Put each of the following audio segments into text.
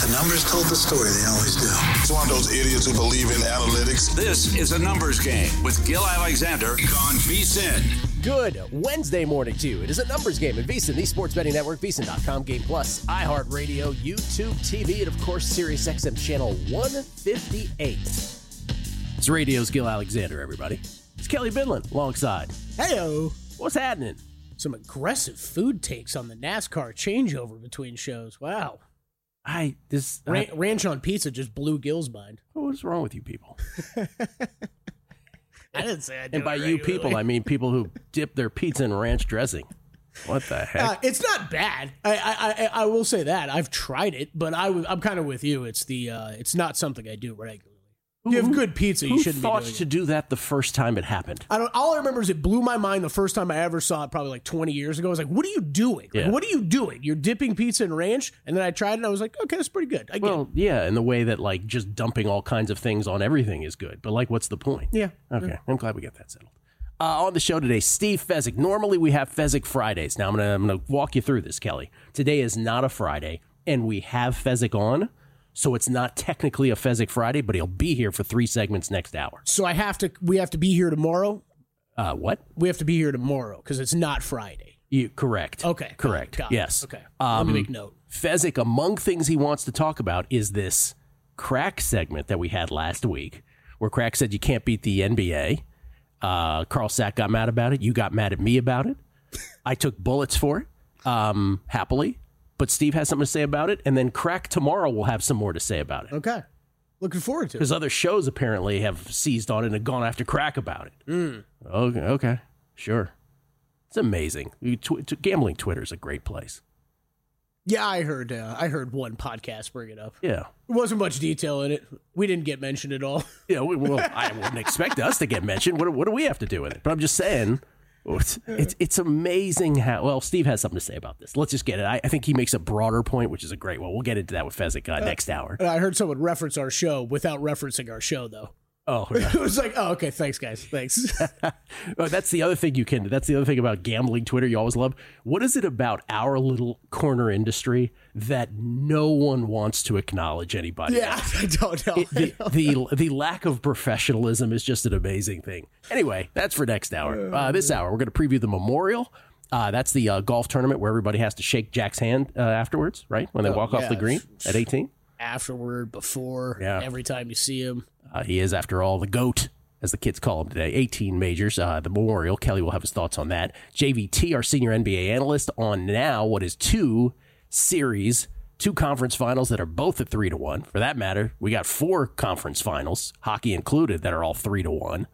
The numbers told the story. They always do. It's one of those idiots who believe in analytics. This is a numbers game with Gil Alexander on VSiN. Good Wednesday morning to you. It is a numbers game at VSiN, the sports betting network, VSiN.com, Game Plus, iHeartRadio, YouTube TV, and of course, SiriusXM channel 158. It's radio's Gil Alexander, everybody. It's Kelly Bidlin alongside. Heyo. What's happening? Some aggressive food takes on the NASCAR changeover between shows. Wow. Ranch on pizza just blew Gil's mind. What's wrong with you people? I didn't say I do. And by you people, I mean people who dip their pizza in ranch dressing. What the heck? It's not bad. I will say that. I've tried it, but I'm kind of with you. It's not something I do regularly. You have good pizza, you shouldn't be doing it. Who thought to do that the first time it happened? All I remember is it blew my mind the first time I ever saw it, probably like 20 years ago. I was like, what are you doing? Yeah. What are you doing? You're dipping pizza in ranch? And then I tried it and I was like, okay, that's pretty good. Yeah, in the way that like just dumping all kinds of things on everything is good. But like, what's the point? Yeah. Okay, Yeah. I'm glad we got that settled. On the show today, Steve Fezzik. Normally we have Fezzik Fridays. Now I'm gonna walk you through this, Kelly. Today is not a Friday, and we have Fezzik on. So it's not technically a Fezzik Friday, but he'll be here for 3 segments next hour. So we have to be here tomorrow? What? We have to be here tomorrow because it's not Friday. Correct. Okay. Correct. Got it. Yes. Okay. Let me make note. Fezzik, among things he wants to talk about is this crack segment that we had last week, where Crack said you can't beat the NBA. Carl Sack got mad about it. You got mad at me about it. I took bullets for it, happily. But Steve has something to say about it, and then Crack tomorrow will have some more to say about it. Okay. Looking forward to it. Because other shows apparently have seized on it and gone after Crack about it. Okay, sure. It's amazing. Gambling Twitter is a great place. Yeah, I heard one podcast bring it up. Yeah. There wasn't much detail in it. We didn't get mentioned at all. Yeah, well, I wouldn't expect us to get mentioned. What do we have to do with it? But I'm just saying... It's amazing how... Well, Steve has something to say about this. Let's just get it. I think he makes a broader point, which is a great one. We'll get into that with Fezzik next hour. I heard someone reference our show without referencing our show, though. Oh, yeah. It was like, okay, thanks, guys. Thanks. That's the other thing you can do. That's the other thing about gambling Twitter you always love. What is it about our little corner industry that no one wants to acknowledge anybody? Yeah, I don't know. The lack of professionalism is just an amazing thing. Anyway, that's for next hour. This hour, we're going to preview the Memorial. That's the golf tournament where everybody has to shake Jack's hand afterwards, right? When they walk off the green at 18. Afterward, before, every time you see him. He is, after all, the GOAT, as the kids call him today. 18 majors, the Memorial. Kelly will have his thoughts on that. JVT, our senior NBA analyst, on now what is 2 conference finals that are both at 3-1. For that matter, we got 4 conference finals, hockey included, that are all 3-1.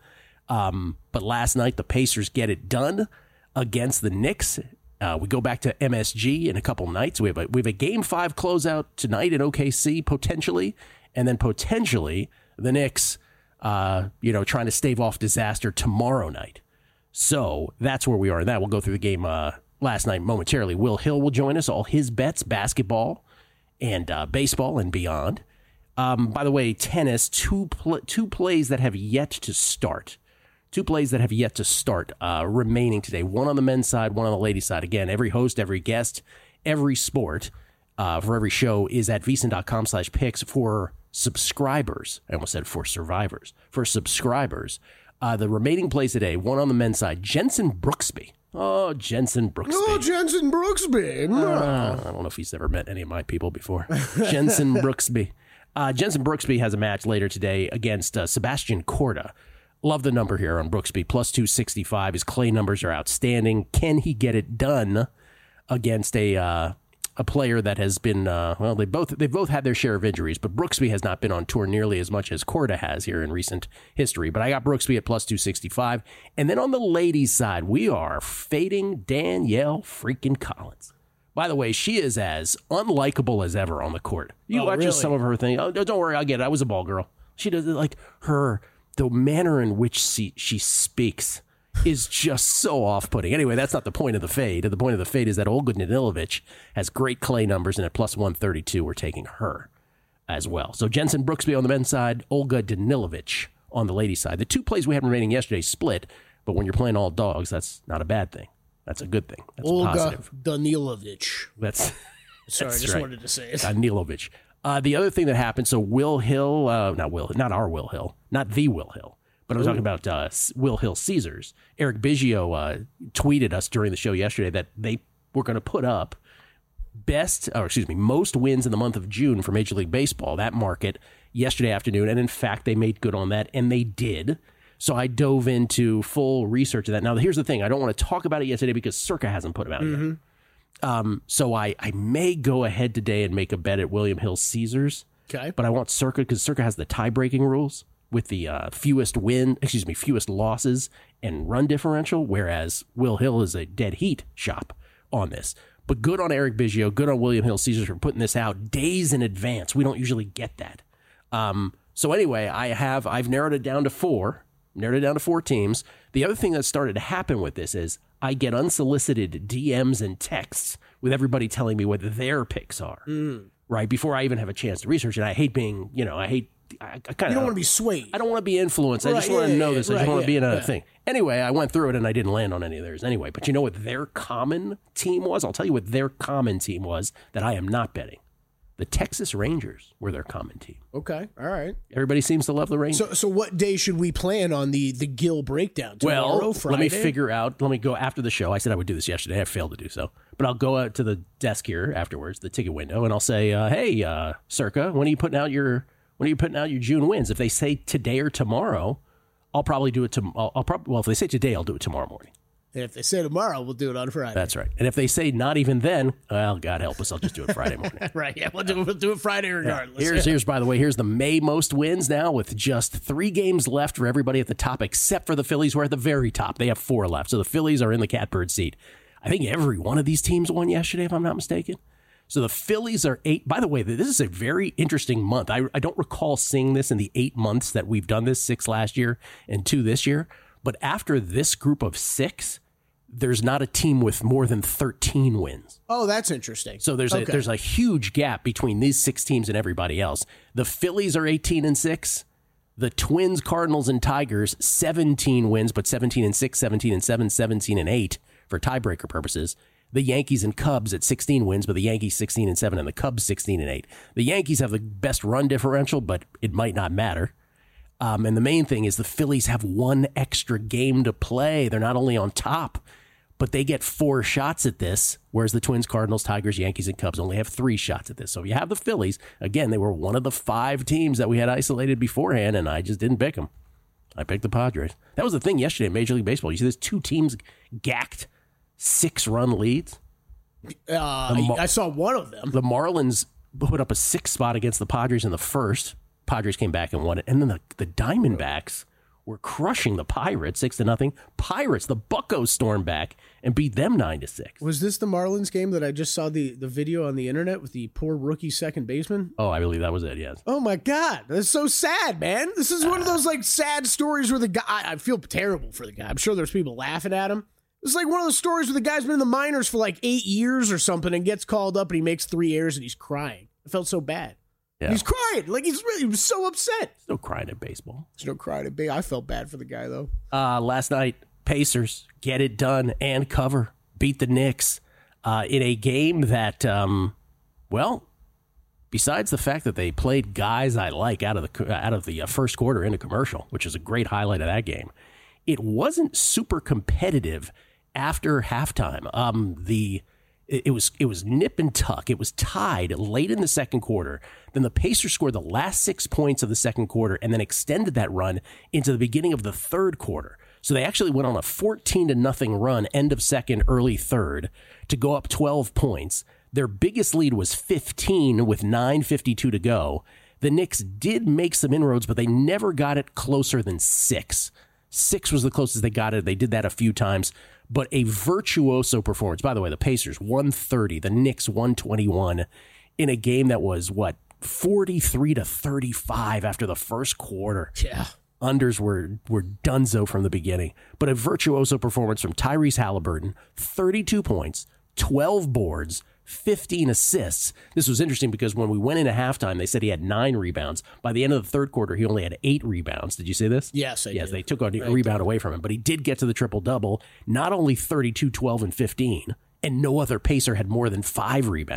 But last night, the Pacers get it done against the Knicks. We go back to MSG in a couple nights. We have a Game 5 closeout tonight in OKC, potentially, and then potentially the Knicks, trying to stave off disaster tomorrow night. So that's where we are in that. We'll go through the game last night momentarily. Will Hill will join us, all his bets, basketball and baseball and beyond. By the way, tennis, two plays that have yet to start. 2 plays that have yet to start remaining today. One on the men's side, one on the ladies' side. Again, every host, every guest, every sport for every show is at VSiN.com/picks for subscribers. I almost said for survivors. For subscribers. The remaining plays today, one on the men's side, Jensen Brooksby. Oh, Jensen Brooksby. Oh, Jensen Brooksby. I don't know if he's ever met any of my people before. Jensen Brooksby. Jensen Brooksby has a match later today against Sebastian Korda. Love the number here on Brooksby, plus 265. His clay numbers are outstanding. Can he get it done against a player that has been, they've both had their share of injuries, but Brooksby has not been on tour nearly as much as Korda has here in recent history. But I got Brooksby at plus 265. And then on the ladies' side, we are fading Danielle freaking Collins. By the way, she is as unlikable as ever on the court. You watch just some of her things. Oh, don't worry, I'll get it. I was a ball girl. She does like the manner in which she speaks is just so off-putting. Anyway, that's not the point of the fade. The point of the fade is that Olga Danilovic has great clay numbers, and at plus 132, we're taking her as well. So Jensen Brooksby on the men's side, Olga Danilovic on the ladies' side. The 2 plays we had remaining yesterday split, but when you're playing all dogs, that's not a bad thing. That's a good thing. That's Olga positive. Danilovic. That's Sorry, I just wanted to say it. Danilovic. The other thing that happened, so Will Hill, not our Will Hill, not the Will Hill, but I'm talking about Will Hill Caesars. Eric Biggio tweeted us during the show yesterday that they were going to put up most wins in the month of June for Major League Baseball, that market, yesterday afternoon. And in fact, they made good on that, and they did. So I dove into full research of that. Now, here's the thing. I don't want to talk about it yet today because Circa hasn't put them out yet. So I may go ahead today and make a bet at William Hill Caesars. Okay. But I want Circa because Circa has the tie-breaking rules with the fewest losses and run differential, whereas Will Hill is a dead heat shop on this. But good on Eric Biggio, good on William Hill Caesars for putting this out days in advance. We don't usually get that. So anyway, I've narrowed it down to four teams. The other thing that started to happen with this is I get unsolicited DMs and texts with everybody telling me what their picks are, right? Before I even have a chance to research it. I hate being, I kind of... You don't want to be swayed. I don't want to be influenced. I just want to know this. I just want to be in a thing. Anyway, I went through it and I didn't land on any of theirs anyway. But you know what their common team was? I'll tell you what their common team was that I am not betting. The Texas Rangers were their common team. Okay, all right. Everybody seems to love the Rangers. So what day should we plan on the Gill breakdown? Tomorrow, Friday? Let me figure out. Let me go after the show. I said I would do this yesterday. I failed to do so. But I'll go out to the desk here afterwards, the ticket window, and I'll say, hey, Circa, when are you putting out your June wins? If they say today or tomorrow, I'll probably do it if they say today, I'll do it tomorrow morning. And if they say tomorrow, we'll do it on Friday. That's right. And if they say not even then, well, God help us, I'll just do it Friday morning. Right, yeah, we'll do it Friday regardless. Yeah. Here's by the way, here's the May most wins now with just 3 games left for everybody at the top, except for the Phillies, who are at the very top. They have 4 left, so the Phillies are in the catbird seat. I think every one of these teams won yesterday, if I'm not mistaken. So the Phillies are 8. By the way, this is a very interesting month. I don't recall seeing this in the 8 months that we've done this, 6 last year and 2 this year. But after this group of 6, there's not a team with more than 13 wins. Oh, that's interesting. So there's a huge gap between these 6 teams and everybody else. The Phillies are 18-6. The Twins, Cardinals, and Tigers, 17 wins, but 17-6, 17-7, 17-8 for tiebreaker purposes. The Yankees and Cubs at 16 wins, but the Yankees 16-7 and the Cubs 16-8. The Yankees have the best run differential, but it might not matter. And the main thing is the Phillies have 1 extra game to play. They're not only on top, but they get 4 shots at this, whereas the Twins, Cardinals, Tigers, Yankees, and Cubs only have 3 shots at this. So if you have the Phillies, again, they were one of the 5 teams that we had isolated beforehand, and I just didn't pick them. I picked the Padres. That was the thing yesterday in Major League Baseball. You see, there's 2 teams gacked 6-run leads. I saw one of them. The Marlins put up a 6 spot against the Padres in the first. Padres came back and won it. And then the Diamondbacks were crushing the Pirates 6-0. Pirates, the Buccos stormed back and beat them 9-6. Was this the Marlins game that I just saw the video on the internet with the poor rookie second baseman? Oh, I believe that was it, yes. Oh my God. That's so sad, man. This is one of those sad stories where the guy, I feel terrible for the guy. I'm sure there's people laughing at him. It's like one of those stories where the guy's been in the minors for 8 years or something and gets called up and he makes 3 errors and he's crying. I felt so bad. Yeah. He's crying. He was so upset. There's no crying at baseball. There's no crying at baseball. I felt bad for the guy, though. Last night, Pacers get it done and cover. Beat the Knicks in a game that, besides the fact that they played guys I like out of the first quarter in a commercial, which is a great highlight of that game, it wasn't super competitive after halftime. It was nip and tuck. It was tied late in the second quarter. Then the Pacers scored the last 6 points of the second quarter and then extended that run into the beginning of the third quarter. So they actually went on a 14-0 run, end of second, early third, to go up 12 points. Their biggest lead was 15 with 9:52 to go. The Knicks did make some inroads, but they never got it closer than 6. 6 was the closest they got it. They did that a few times, but a virtuoso performance. By the way, the Pacers 130, the Knicks 121 in a game that was 43-35 after the first quarter. Yeah. Unders were donezo from the beginning, but a virtuoso performance from Tyrese Halliburton, 32 points, 12 boards, 15 assists. This was interesting because when we went into halftime, they said he had 9 rebounds. By the end of the third quarter, he only had 8 rebounds. Did you see this? Yes, I did. They took a rebound away from him, but he did get to the triple-double, not only 32, 12, and 15, and no other Pacer had more than 5 rebounds,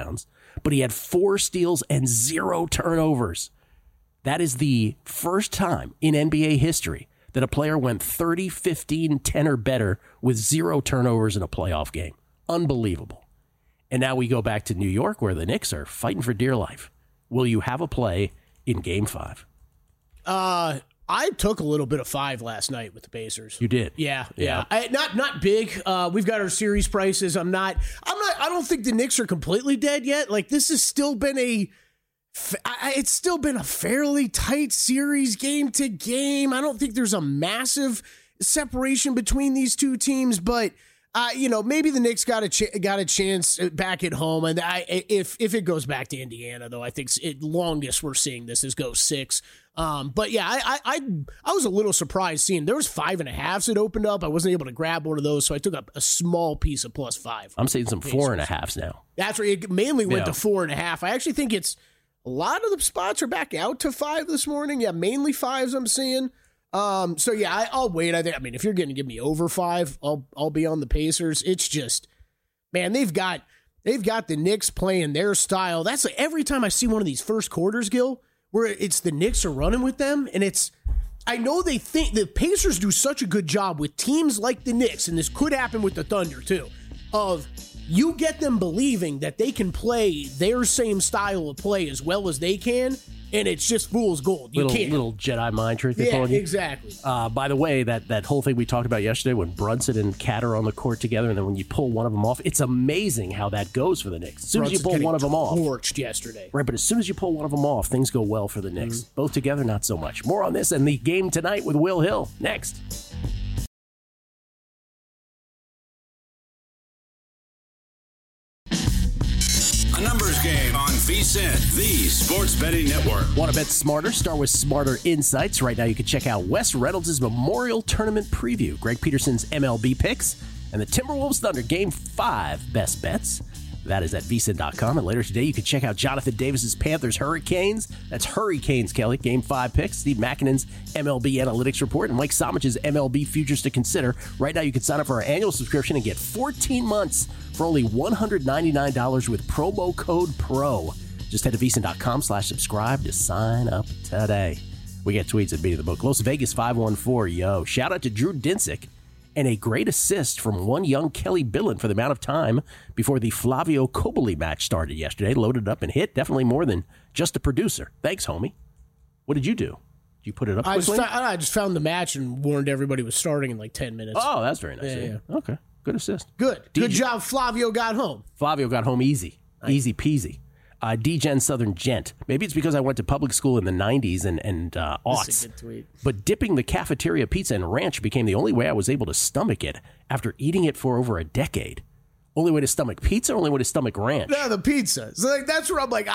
but he had 4 steals and 0 turnovers. That is the first time in NBA history that a player went 30, 15, 10 or better with 0 turnovers in a playoff game. Unbelievable. And now we go back to New York where the Knicks are fighting for dear life. Will you have a play in Game 5? I took a little bit of 5 last night with the Pacers. You did? Yeah. Not big. We've got our series prices. I don't think the Knicks are completely dead yet. Like, this has still been it's still been a fairly tight series game to game. I don't think there's a massive separation between these two teams, but maybe the Knicks got a chance back at home, and if it goes back to Indiana, though, I think longest we're seeing this is go 6. But yeah, I was a little surprised seeing there was 5.5s that opened up. I wasn't able to grab one of those, so I took up a small piece of +5. I'm seeing some 4.5s now. That's where it mainly went to 4.5. I actually think a lot of the spots are back out to 5 this morning. Yeah, mainly 5s I'm seeing. So yeah, I'll wait. I mean, if you're going to give me over 5, I'll be on the Pacers. It's just, man, they've got the Knicks playing their style. That's like every time I see one of these first quarters, Gil, where it's the Knicks are running with them, and I know they think the Pacers do such a good job with teams like the Knicks, and this could happen with the Thunder too, of you get them believing that they can play their same style of play as well as they can, and it's just fool's gold. You can't. Little Jedi mind trick. Yeah, exactly. By the way, that whole thing we talked about yesterday when Brunson and Cat are on the court together, and then when you pull one of them off, it's amazing how that goes for the Knicks. As soon as you pull one of them off. Torched yesterday. Right, but as soon as you pull one of them off, things go well for the Knicks. Mm-hmm. Both together, not so much. More on this and the game tonight with Will Hill. Next. Numbers game on VSiN, the Sports Betting Network. Want to bet smarter? Start with Smarter Insights. Right now you can check out Wes Reynolds' Memorial Tournament preview, Greg Peterson's MLB picks, and the Timberwolves Thunder Game 5 best bets. That is at VSiN.com. And later today you can check out Jonathan Davis's Panthers Hurricanes. That's Hurricanes, Kelly. Game 5 picks. Steve Makinen's MLB Analytics Report and Mike Somich's MLB Futures to Consider. Right now you can sign up for our annual subscription and get 14 months for only $199 with promo code PRO. Just head to VSiN.com/subscribe to sign up today. We get tweets at Beat of the Book. Las Vegas 514, yo. Shout out to Drew Dinsick and a great assist from one young Kelly Billin for the amount of time before the Flavio Cobolli match started yesterday. Loaded up and hit. Definitely more than just a producer. Thanks, homie. What did you do? Did you put it up quickly? I just found the match and warned everybody was starting in like 10 minutes. Oh, that's very nice. Yeah. Okay. Good assist. Good job, Flavio got home. Flavio got home easy. Easy peasy. D-Gen Southern Gent. Maybe it's because I went to public school in the 90s and aughts. That's a good tweet. But dipping the cafeteria pizza in ranch became the only way I was able to stomach it after eating it for over a decade. Only way to stomach pizza, only way to stomach ranch. No, the pizza. So like that's where I'm like,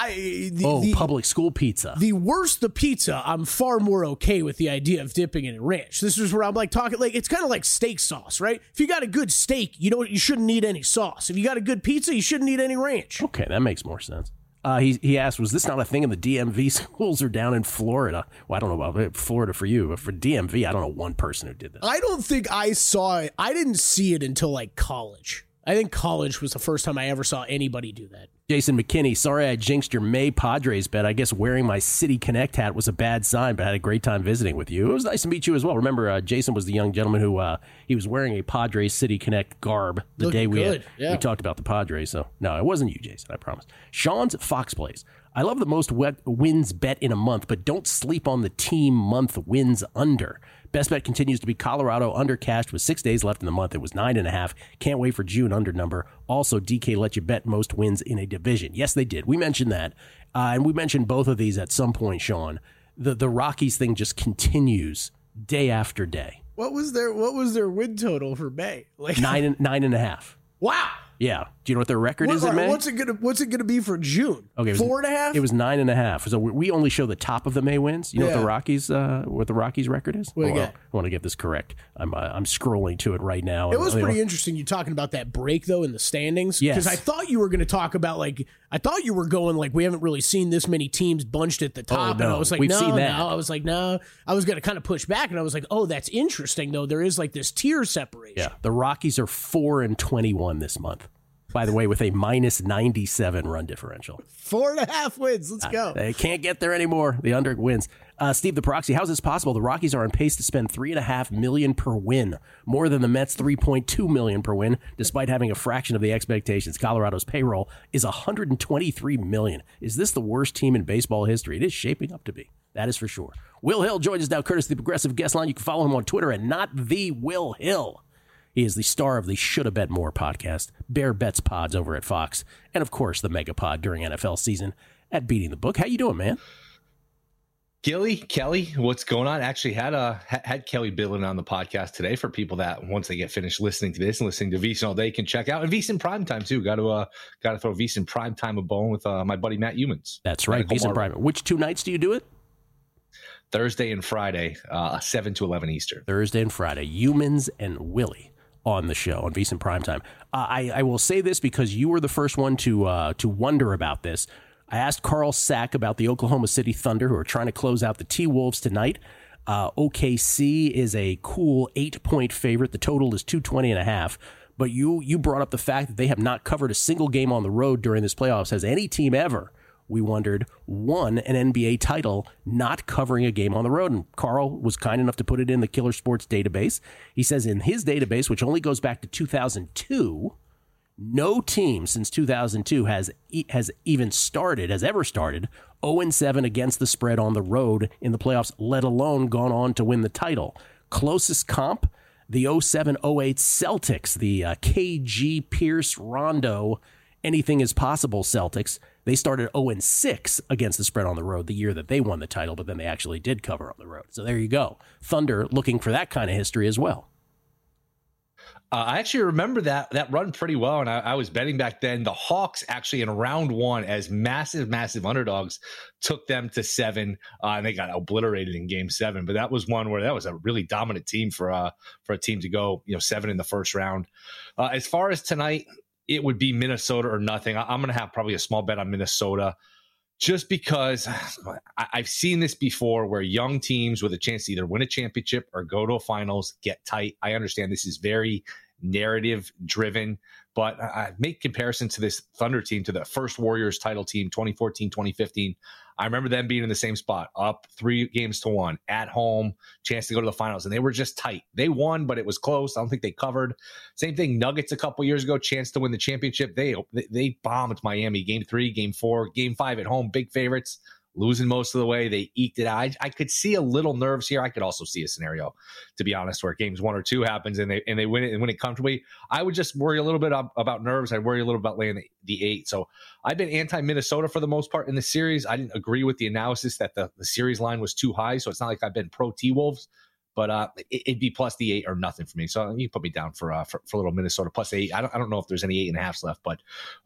public school pizza. The worse the pizza, I'm far more okay with the idea of dipping it in ranch. This is where I'm like talking like it's kind of like steak sauce, right? If you got a good steak, you shouldn't need any sauce. If you got a good pizza, you shouldn't need any ranch. Okay, that makes more sense. He asked, was this not a thing in the DMV schools or down in Florida? Well, I don't know about Florida for you, but for DMV, I don't know one person who did this. I don't think I saw it. I didn't see it until like college. I think college was the first time I ever saw anybody do that. Jason McKinney, sorry I jinxed your May Padres bet. I guess wearing my City Connect hat was a bad sign, but I had a great time visiting with you. It was nice to meet you as well. Remember, Jason was the young gentleman who he was wearing a Padres City Connect garb the day we talked about the Padres. So, no, it wasn't you, Jason, I promise. Sean's Fox Plays. I love the most wins bet in a month, but don't sleep on the team month wins under. Best bet continues to be Colorado under cashed with 6 days left in the month. It was 9.5. Can't wait for June under number. Also, DK let you bet most wins in a division. Yes, they did. We mentioned that. And we mentioned both of these at some point, Sean. The Rockies thing just continues day after day. What was their win total for May? Like 9.5. Wow. Yeah. Do you know what their record is in May? What's it gonna be for June? Okay, 4.5. It was 9.5. So we only show the top of the May wins. You know what the Rockies record is? What do you got? I want to get this correct. I'm scrolling to it right now. It was pretty interesting. You talking about that break though in the standings? Yes. Because I thought you were going to talk about I thought you were going we haven't really seen this many teams bunched at the top. Oh, no. And I was like, We've seen that. I was like, no. I was going to kind of push back, and I was like, oh, that's interesting though. There is like this tier separation. Yeah. The Rockies are 4-21 this month. by the way, with a minus 97 run differential. 4.5 wins. Let's go. They can't get there anymore. The under wins. Steve the Proxy, how is this possible? The Rockies are on pace to spend $3.5 million per win, more than the Mets' $3.2 million per win, despite having a fraction of the expectations. Colorado's payroll is $123 million. Is this the worst team in baseball history? It is shaping up to be. That is for sure. Will Hill joins us now, courtesy of the Progressive Guest Line. You can follow him on Twitter at @NotTheWillHill. He is the star of the Shoulda Bet More podcast, Bear Bets Pods over at Fox, and of course the Mega Pod during NFL season at Beating the Book. How you doing, man? Kelly, what's going on? Actually had Kelly Billin on the podcast today for people that once they get finished listening to this and listening to VSiN all day can check out, and VSiN Primetime too. Got to throw VSiN Primetime a bone with my buddy Matt Humans. That's right, VSiN Primetime. Which 2 nights do you do it? Thursday and Friday, 7 to 11 Eastern. Thursday and Friday, Humans and Willie on the show on VSiN Primetime. I will say this because you were the first one to wonder about this. I asked Carl Sack about the Oklahoma City Thunder, who are trying to close out the T-Wolves tonight. OKC is a cool 8-point favorite. The total is 220.5. But you brought up the fact that they have not covered a single game on the road during this playoffs. Has any team ever, we wondered, won an NBA title not covering a game on the road? And Carl was kind enough to put it in the Killer Sports database. He says in his database, which only goes back to 2002, no team since 2002 has ever started 0-7 against the spread on the road in the playoffs, let alone gone on to win the title. Closest comp, the 07-08 Celtics, the KG, Pierce, Rondo, anything is possible Celtics. They started 0-6 against the spread on the road the year that they won the title, but then they actually did cover on the road. So there you go. Thunder looking for that kind of history as well. I actually remember that run pretty well, and I was betting back then. The Hawks actually in round 1 as massive underdogs took them to 7, and they got obliterated in Game 7. But that was one where that was a really dominant team for a team to go 7 in the first round. As far as tonight, it would be Minnesota or nothing. I'm going to have probably a small bet on Minnesota, just because I've seen this before where young teams with a chance to either win a championship or go to a finals get tight. I understand this is very narrative driven, but I make comparison to this Thunder team, to the first Warriors title team, 2014, 2015. I remember them being in the same spot, up 3-1 at home, chance to go to the finals, and they were just tight. They won, but it was close. I don't think they covered. Same thing, Nuggets a couple years ago, chance to win the championship. They bombed Miami, Game 3, Game 4, Game 5 at home, big favorites, losing most of the way. They eked it out. I could see a little nerves here. I could also see a scenario, to be honest, where games 1 or 2 happens and they win it and win it comfortably. I would just worry a little bit about nerves. I'd worry a little about laying the 8. So I've been anti-Minnesota for the most part in the series. I didn't agree with the analysis that the series line was too high. So it's not like I've been pro T-Wolves, but it'd be plus the 8 or nothing for me. So you put me down for a little Minnesota plus 8. I don't know if there's any 8.5s left, but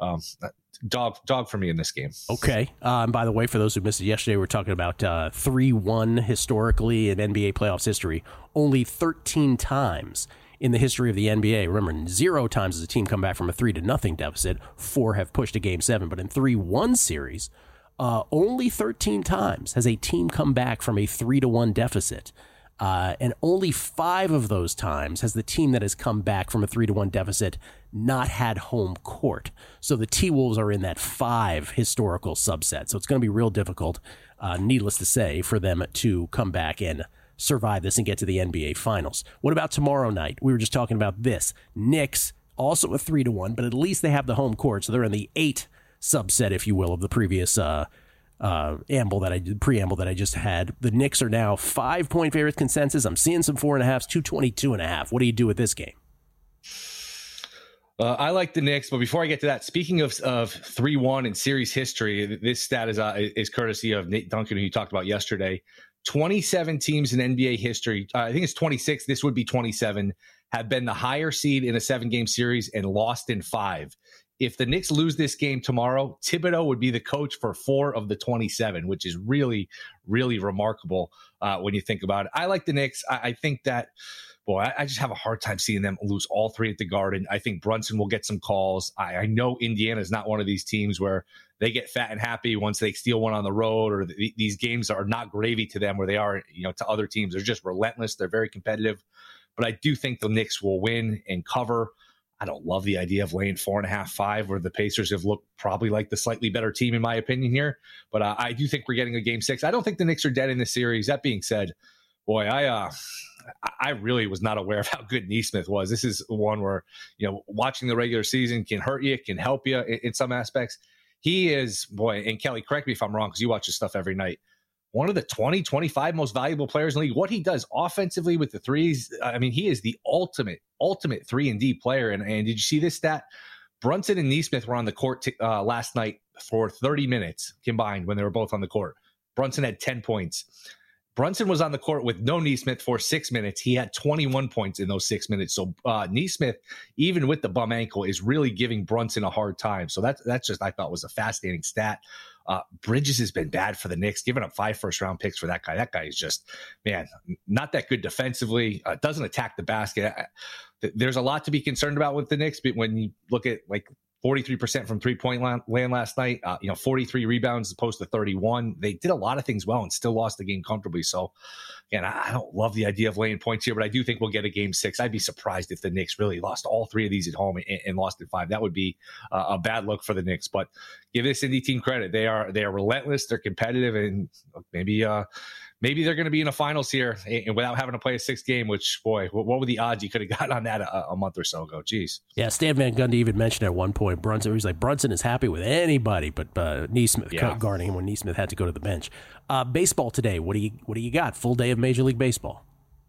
dog for me in this game. Okay. And by the way, for those who missed it yesterday, we're talking about 3-1 historically in NBA playoffs history. Only 13 times in the history of the NBA. Remember, 0 times has a team come back from a 3-0 deficit. 4 have pushed to Game 7. But in 3-1 series, only 13 times has a team come back from a 3-1 deficit. And only 5 of those times has the team that has come back from a 3-1 deficit not had home court. So the T-Wolves are in that 5 historical subset. So it's going to be real difficult, needless to say, for them to come back and survive this and get to the NBA Finals. What about tomorrow night? We were just talking about this. Knicks, also a 3-1, but at least they have the home court. So they're in the 8 subset, if you will, of the previous preamble that I just had. The Knicks are now 5-point favorites consensus. I'm seeing some 4.5s, 222.5. What do you do with this game? I like the Knicks, but before I get to that, speaking of 3-1 in series history, this stat is courtesy of Nate Duncan, who you talked about yesterday. 27 teams in NBA history, I think it's 26, this would be 27, have been the higher seed in a 7-game series and lost in 5. If the Knicks lose this game tomorrow, Thibodeau would be the coach for 4 of the 27, which is really, really remarkable when you think about it. I like the Knicks. I think that, I just have a hard time seeing them lose all 3 at the Garden. I think Brunson will get some calls. I know Indiana is not one of these teams where they get fat and happy once they steal one on the road, or these games are not gravy to them where they are, to other teams. They're just relentless. They're very competitive. But I do think the Knicks will win and cover. I don't love the idea of laying 4.5, 5, where the Pacers have looked probably like the slightly better team, in my opinion here. But I do think we're getting a game 6. I don't think the Knicks are dead in this series. That being said, boy, I really was not aware of how good Nesmith was. This is one where, watching the regular season can hurt you, can help you in some aspects. He is, boy, and Kelly, correct me if I'm wrong, because you watch this stuff every night, one of the 20, 25 most valuable players in the league. What he does offensively with the threes, I mean, he is the ultimate 3-and-D player. And did you see this stat? Brunson and Nesmith were on the court last night for 30 minutes combined when they were both on the court. Brunson had 10 points. Brunson was on the court with no Nesmith for 6 minutes. He had 21 points in those 6 minutes. So Nesmith, even with the bum ankle, is really giving Brunson a hard time. So that's just, I thought, was a fascinating stat. Bridges has been bad for the Knicks, giving up 5 first-round picks for that guy. That guy is just, man, not that good defensively. Doesn't attack the basket. There's a lot to be concerned about with the Knicks, but when you look at 43% from three-point land last night, 43 rebounds as opposed to 31. They did a lot of things well and still lost the game comfortably. So, again, I don't love the idea of laying points here, but I do think we'll get a game 6. I'd be surprised if the Knicks really lost all 3 of these at home and lost in 5. That would be a bad look for the Knicks. But give this Indy team credit. They are relentless. They're competitive, and maybe they're going to be in the finals here and without having to play a 6th game, which, boy, what were the odds you could have got on that a month or so ago? Jeez. Yeah, Stan Van Gundy even mentioned at one point, he's like, Brunson is happy with anybody but Nesmith guarding him when Nesmith had to go to the bench. Baseball today, what do you got? Full day of Major League Baseball.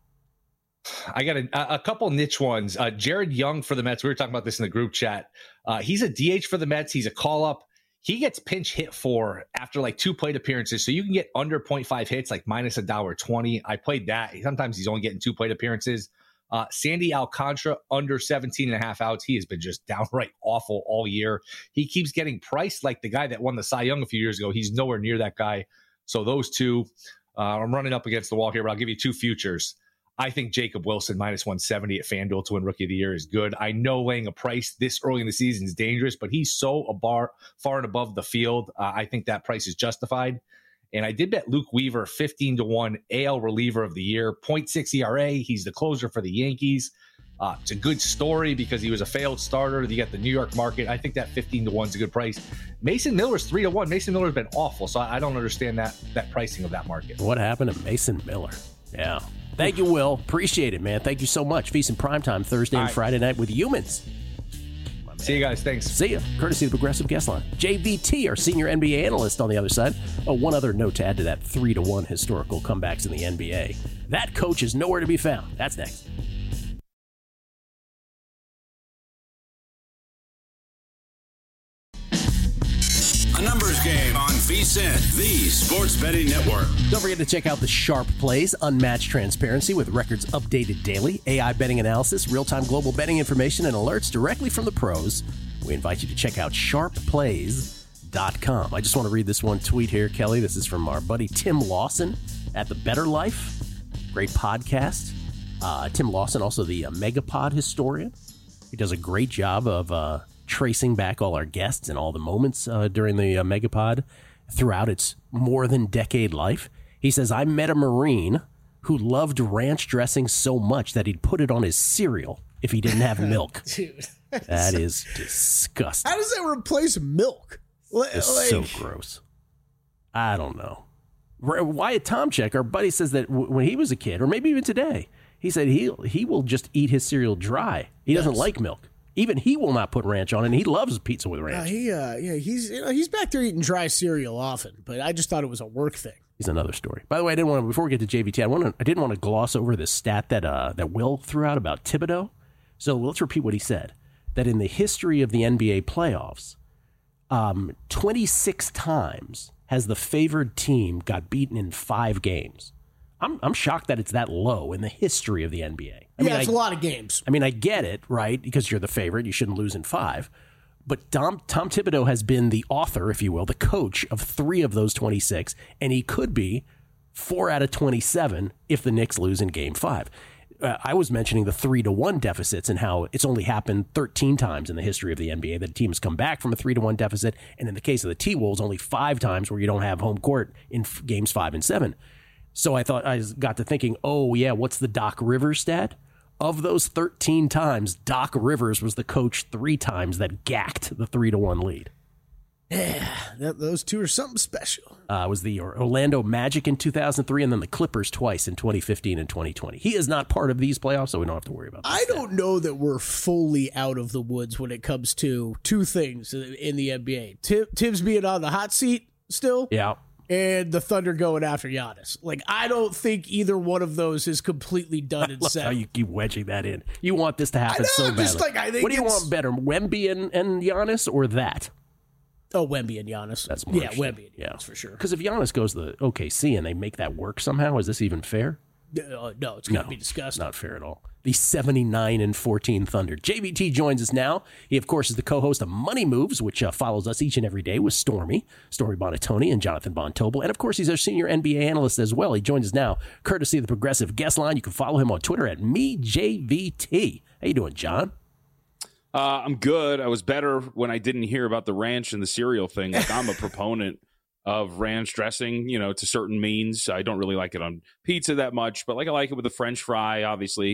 I got a couple niche ones. Jared Young for the Mets. We were talking about this in the group chat. He's a DH for the Mets. He's a call-up. He gets pinch hit for after 2 plate appearances. So you can get under 0.5 hits, like minus $1.20. I played that. Sometimes he's only getting 2 plate appearances. Sandy Alcantara under 17.5 outs. He has been just downright awful all year. He keeps getting priced like the guy that won the Cy Young a few years ago. He's nowhere near that guy. So those two, I'm running up against the wall here, but I'll give you 2 futures. I think Jacob Wilson minus 170 at FanDuel to win Rookie of the Year is good. I know laying a price this early in the season is dangerous, but he's so far and above the field. I think that price is justified. And I did bet Luke Weaver 15-1 AL reliever of the year, 0.6 ERA. He's the closer for the Yankees. It's a good story because he was a failed starter. You got the New York market. I think that 15-1 is a good price. Mason Miller's 3-1. Mason Miller's been awful, so I don't understand that pricing of that market. What happened to Mason Miller? Yeah. Thank you, Will. Appreciate it, man. Thank you so much. Feast and Primetime Thursday and Friday night with Humans. See you guys. Thanks. See ya. Courtesy of the Progressive Guest Line. JVT, our senior NBA analyst on the other side. One other note to add to that 3-1 historical comebacks in the NBA. That coach is nowhere to be found. That's next. A numbers game on VSiN, the Sports Betting Network. Don't forget to check out the Sharp Plays, unmatched transparency with records updated daily, AI betting analysis, real-time global betting information, and alerts directly from the pros. We invite you to check out sharpplays.com. I just want to read this one tweet here, Kelly. This is from our buddy Tim Lawson at The Better Life. Great podcast. Tim Lawson, also the Megapod historian. He does a great job of tracing back all our guests and all the moments during the Megapod throughout its more than decade life. He says, I met a Marine who loved ranch dressing so much that he'd put it on his cereal if he didn't have milk. Dude, that is disgusting. How does that replace milk? It's so gross. I don't know. Wyatt Tomchek, our buddy, says that when he was a kid, or maybe even today, he said he will just eat his cereal dry. He doesn't like milk. Even he will not put ranch on it, and he loves pizza with ranch. He's back there eating dry cereal often, but I just thought it was a work thing. He's another story. By the way, before we get to JVT, I didn't want to gloss over this stat that Will threw out about Thibodeau. So let's repeat what he said. That in the history of the NBA playoffs, 26 times has the favored team got beaten in 5 games. I'm shocked that it's that low in the history of the NBA. It's a lot of games. I mean, I get it, right? Because you're the favorite. You shouldn't lose in 5. But Tom Thibodeau has been the author, if you will, the coach of 3 of those 26, and he could be 4 out of 27 if the Knicks lose in Game 5. I was mentioning the 3-1 deficits and how it's only happened 13 times in the history of the NBA that a team has come back from a 3-1 deficit, and in the case of the T-Wolves, only 5 times where you don't have home court in Games 5 and 7. So I got to thinking, what's the Doc Rivers stat? Of those 13 times, Doc Rivers was the coach 3 times that gacked the 3-1 lead. Yeah, those two are something special. It was the Orlando Magic in 2003 and then the Clippers twice in 2015 and 2020. He is not part of these playoffs, so we don't have to worry about that. I don't know that we're fully out of the woods when it comes to two things in the NBA. Tibbs being on the hot seat still. Yeah. And the Thunder going after Giannis. Like, I don't think either one of those is completely done and set. How you keep wedging that in. You want this to happen so badly. Just like, I think what do you want better, Wemby and Giannis or that? Oh, Wemby and Giannis. That's more Wemby and Giannis for sure. Because if Giannis goes to the OKC and they make that work somehow, is this even fair? No, it's going to be disgusting. Not fair at all. The 79-14 Thunder. JVT joins us now. He, of course, is the co-host of Money Moves, which follows us each and every day with Stormy Bonatoni, and Jonathan Von Tobel. And, of course, he's our senior NBA analyst as well. He joins us now, courtesy of the Progressive Guest Line. You can follow him on Twitter at MeJVT. How you doing, John? I'm good. I was better when I didn't hear about the ranch and the cereal thing. Like, I'm a proponent of ranch dressing, to certain means. I don't really like it on pizza that much, but I like it with the French fry, obviously.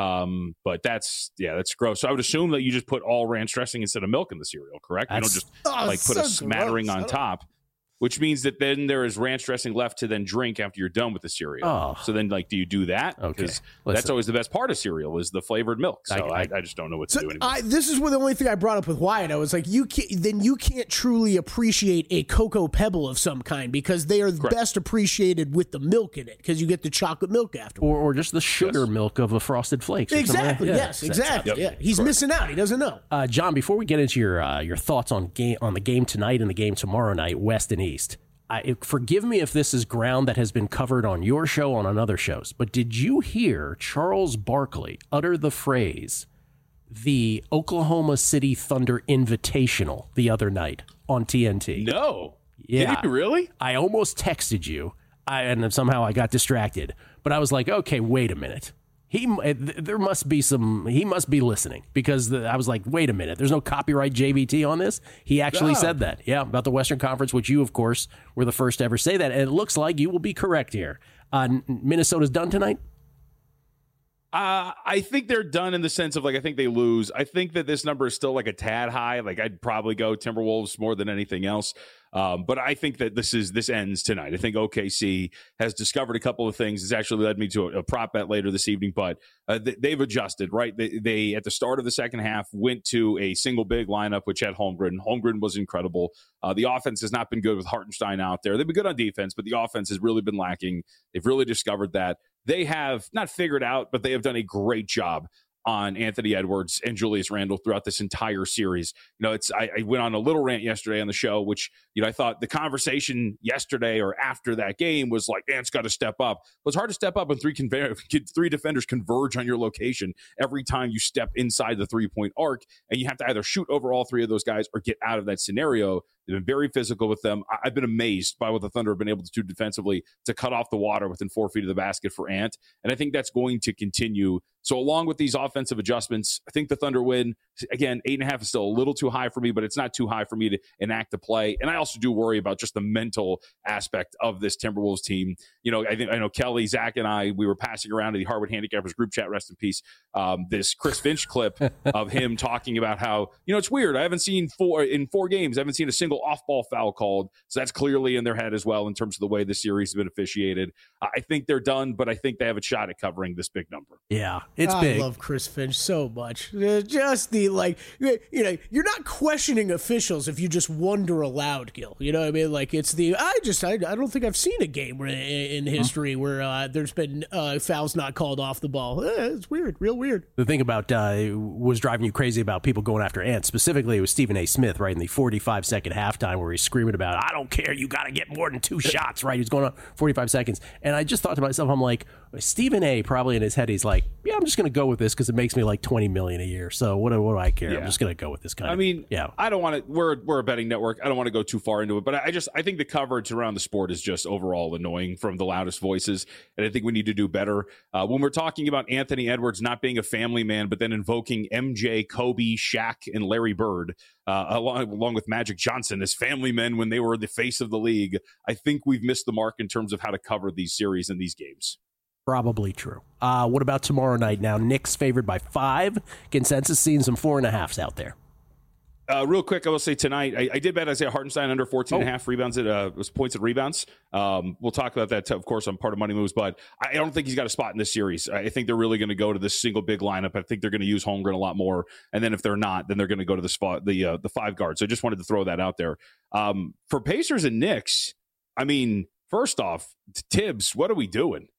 But that's gross. So I would assume that you just put all ranch dressing instead of milk in the cereal, correct? You don't just put a smattering on top. Which means that then there is ranch dressing left to then drink after you're done with the cereal. Oh. So then, do you do that? Okay. Because that's always the best part of cereal is the flavored milk. So I just don't know what to do anymore. This is the only thing I brought up with Wyatt. I was like, you can't truly appreciate a Cocoa Pebble of some kind because they are best appreciated with the milk in it because you get the chocolate milk afterwards. Or just the sugar milk of a Frosted Flakes. Exactly. Yes, exactly. Yep. Yeah. He's missing out. He doesn't know. John, before we get into your thoughts on the game tonight and the game tomorrow night, West and East, forgive me if this is ground that has been covered on your show, on other shows, but did you hear Charles Barkley utter the phrase, the Oklahoma City Thunder Invitational, the other night on TNT? No. Yeah. Did you really? I almost texted you, and somehow I got distracted. But I was like, okay, wait a minute. He must be listening because I was like, wait a minute, there's no copyright JVT on this. He actually said that. Yeah, about the Western Conference, which you, of course, were the first to ever say that. And it looks like you will be correct here. Minnesota's done tonight? I think they're done in the sense of I think they lose. I think that this number is still a tad high. I'd probably go Timberwolves more than anything else. But I think that this ends tonight. I think OKC has discovered a couple of things. It's actually led me to a prop bet later this evening, but they've adjusted, right? They at the start of the second half went to a single big lineup, which had Holmgren. Holmgren was incredible. The offense has not been good with Hartenstein out there. They've been good on defense, but the offense has really been lacking. They've really discovered that. They have not figured out, but they have done a great job on Anthony Edwards and Julius Randle throughout this entire series. I went on a little rant yesterday on the show, which, I thought the conversation yesterday or after that game was Ant's got to step up. Well, it's hard to step up when three defenders converge on your location every time you step inside the 3-point arc, and you have to either shoot over all three of those guys or get out of that scenario. They've been very physical with them. I've been amazed by what the Thunder have been able to do defensively to cut off the water within 4 feet of the basket for Ant. And I think that's going to continue. So along with these offensive adjustments, I think the Thunder win. Again, 8.5 is still a little too high for me, but it's not too high for me to enact the play. And I also do worry about just the mental aspect of this Timberwolves team. I know Kelly, Zach, and I, we were passing around to the Harvard Handicappers group chat, rest in peace, this Chris Finch clip of him talking about how, it's weird. I haven't seen in 4 games, I haven't seen a single off-ball foul called. So that's clearly in their head as well in terms of the way the series has been officiated. I think they're done, but I think they have a shot at covering this big number. Yeah, it's big. I love Chris Finch so much. Just the you're not questioning officials if you just wonder aloud, Gil. You know what I mean? It's the I don't think I've seen a game in history where there's been fouls not called off the ball. It's weird, real weird. The thing about was driving you crazy about people going after Ant. Specifically, it was Stephen A. Smith, right, in the 45-second halftime where he's screaming about, I don't care, you got to get more than 2 shots, right? He's going on 45 seconds. And I just thought to myself, I'm like, Stephen A. probably in his head, he's like, yeah, I'm just going to go with this because it makes me $20 million a year. So what do I care? Yeah. I'm just going to go with this kind of. Yeah. I don't want to. We're a betting network. I don't want to go too far into it, but I think the coverage around the sport is just overall annoying from the loudest voices, and I think we need to do better. When we're talking about Anthony Edwards not being a family man, but then invoking MJ, Kobe, Shaq, and Larry Bird, along with Magic Johnson as family men when they were the face of the league, I think we've missed the mark in terms of how to cover these series and these games. Probably true. What about tomorrow night? Now, Knicks favored by 5. Consensus seeing some 4.5s out there. Real quick, I will say tonight, I did bet Isaiah Hartenstein under 14.5 rebounds at points and rebounds. We'll talk about that, of course, on part of Money Moves, but I don't think he's got a spot in this series. I think they're really going to go to this single big lineup. I think they're going to use Holmgren a lot more, and then if they're not, then they're going to go to the spot, the 5 guard. So I just wanted to throw that out there. For Pacers and Knicks, I mean, first off, Tibbs, what are we doing?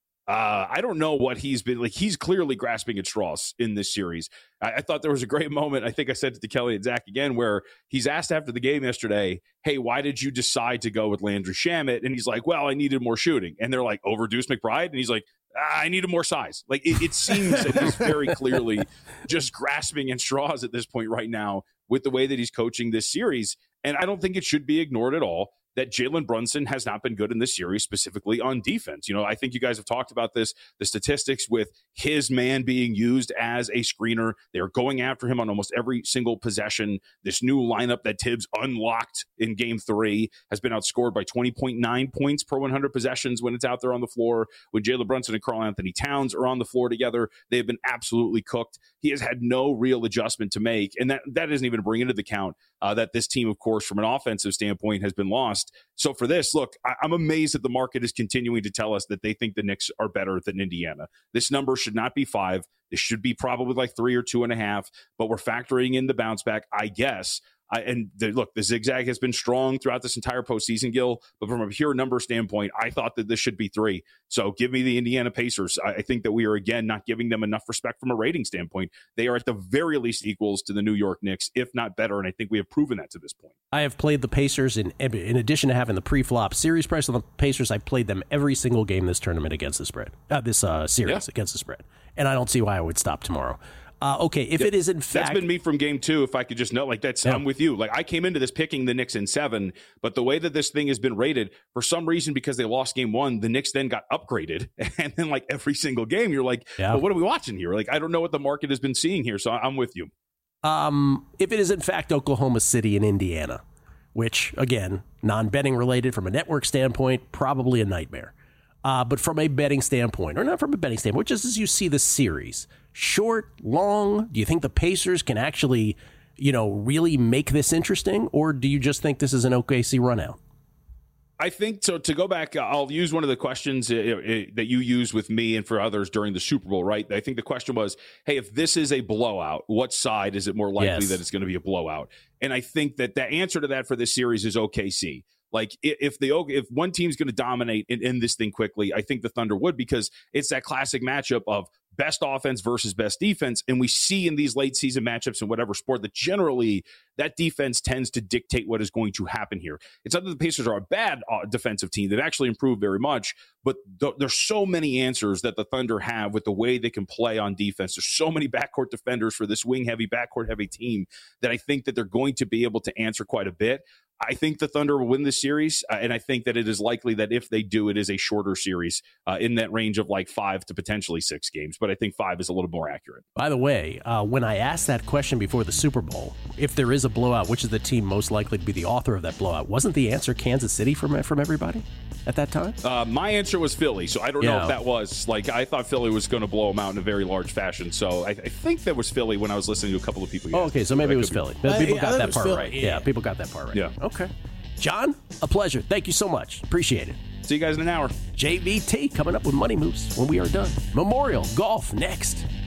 I don't know what he's been like. He's clearly grasping at straws in this series. I thought there was a great moment. I think I said it to Kelly and Zach again, where he's asked after the game yesterday, hey, why did you decide to go with Landry Shamet? And he's like, well, I needed more shooting. And they're like, over Deuce McBride? And he's like, I needed more size. Like it seems that he's very clearly just grasping at straws at this point right now with the way that he's coaching this series. And I don't think it should be ignored at all that Jalen Brunson has not been good in this series, specifically on defense. You know, I think you guys have talked about this, the statistics with his man being used as a screener. They're going after him on almost every single possession. This new lineup that Tibbs unlocked in Game 3 has been outscored by 20.9 points per 100 possessions when it's out there on the floor. When Jalen Brunson and Karl-Anthony Towns are on the floor together, they have been absolutely cooked. He has had no real adjustment to make, and that isn't even bringing into the count that this team, of course, from an offensive standpoint, has been lost. So for this, look, I'm amazed that the market is continuing to tell us that they think the Knicks are better than Indiana. This number should not be 5. This should be probably like 3 or 2.5, but we're factoring in the bounce back, I guess. Look, the zigzag has been strong throughout this entire postseason, Gil, but from a pure number standpoint, I thought that this should be 3. So give me the Indiana Pacers. I think that we are, again, not giving them enough respect from a rating standpoint. They are at the very least equals to the New York Knicks, if not better, and I think we have proven that to this point. I have played the Pacers, in addition to having the pre-flop series price on the Pacers, I played them every single game this tournament against the spread, this series against the spread, and I don't see why I would stop tomorrow. Okay, if it is in fact... That's been me from Game 2, if I could just know, like, I'm with you. Like, I came into this picking the Knicks in 7, but the way that this thing has been rated, for some reason, because they lost Game 1, the Knicks then got upgraded, and then, like, every single game, you're like, well, what are we watching here? Like, I don't know what the market has been seeing here, so I'm with you. If it is in fact Oklahoma City and Indiana, which, again, non-betting related from a network standpoint, probably a nightmare. But from a betting standpoint, or not from a betting standpoint, just as you see the series, short, long, do you think the Pacers can actually, really make this interesting? Or do you just think this is an OKC run out? I think so. To go back, I'll use one of the questions that you used with me and for others during the Super Bowl, right? I think the question was, hey, if this is a blowout, what side is it more likely that it's going to be a blowout? And I think that the answer to that for this series is OKC. Like, if one team's going to dominate and end this thing quickly, I think the Thunder would, because it's that classic matchup of best offense versus best defense. And we see in these late season matchups in whatever sport that generally that defense tends to dictate what is going to happen here. It's not that the Pacers are a bad defensive team. They've actually improved very much, but there's so many answers that the Thunder have with the way they can play on defense. There's so many backcourt defenders for this wing-heavy, backcourt-heavy team that I think that they're going to be able to answer quite a bit. I think the Thunder will win this series, and I think that it is likely that if they do, it is a shorter series in that range of like 5 to potentially 6 games. But I think 5 is a little more accurate. By the way, when I asked that question before the Super Bowl, if there is a blowout, which is the team most likely to be the author of that blowout, wasn't the answer Kansas City from everybody at that time? My answer was Philly, so I don't know if that was, like, I thought Philly was going to blow them out in a very large fashion. So I think that was Philly when I was listening to a couple of people. Okay, so maybe it was Philly. People got that part right. Yeah, people got that part right. Yeah. Okay. John, a pleasure. Thank you so much. Appreciate it. See you guys in an hour. JVT coming up with Money Moves when we are done. Memorial Golf next.